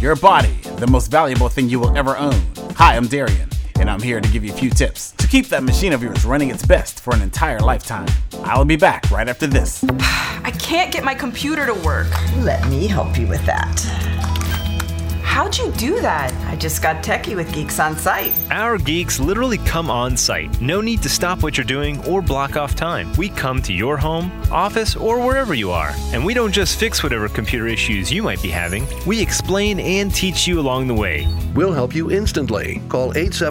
Your body, the most valuable thing you will ever own. Hi, I'm Darian, and I'm here to give you a few tips to keep that machine of yours running its best for an entire lifetime. I'll be back right after this. I can't get my computer to work. Let me help you with that. How'd you do that? I just got techie with Geeks on Site. Our geeks literally come on site. No need to stop what you're doing or block off time. We come to your home, office, or wherever you are. And we don't just fix whatever computer issues you might be having. We explain and teach you along the way. We'll help you instantly. Call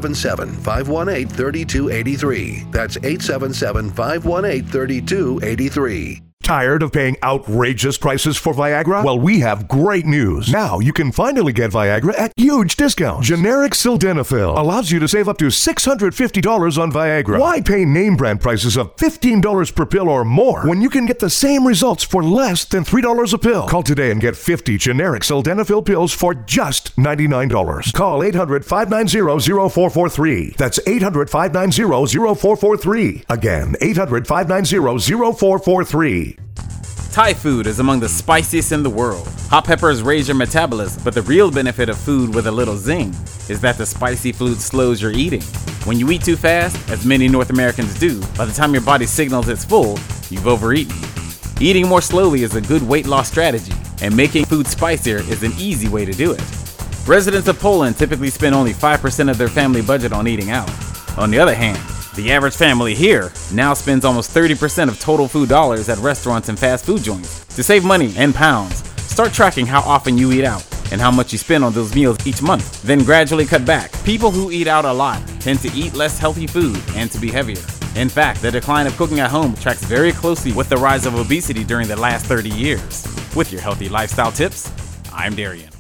877-518-3283. That's 877-518-3283. Tired of paying outrageous prices for Viagra? Well, we have great news. Now you can finally get Viagra at huge discounts. Generic Sildenafil allows you to save up to $650 on Viagra. Why pay name brand prices of $15 per pill or more when you can get the same results for less than $3 a pill? Call today and get 50 generic Sildenafil pills for just $99. Call 800-590-0443. That's 800-590-0443. Again, 800-590-0443. Thai food is among the spiciest in the world. Hot peppers raise your metabolism, but the real benefit of food with a little zing is that the spicy food slows your eating. When you eat too fast, as many North Americans do, by the time your body signals it's full, you've overeaten. Eating more slowly is a good weight loss strategy, and making food spicier is an easy way to do it. Residents of Poland typically spend only 5% of their family budget on eating out. On the other hand, the average family here now spends almost 30% of total food dollars at restaurants and fast food joints. To save money and pounds, start tracking how often you eat out and how much you spend on those meals each month. Then gradually cut back. People who eat out a lot tend to eat less healthy food and to be heavier. In fact, the decline of cooking at home tracks very closely with the rise of obesity during the last 30 years. With your healthy lifestyle tips, I'm Darian.